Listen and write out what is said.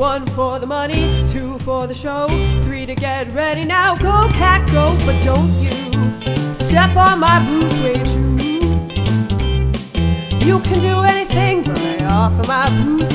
1 for the money, 2 for the show, 3 to get ready. Now go, cat, go, but don't you step on my blue suede shoes. You can do anything but lay off of my blue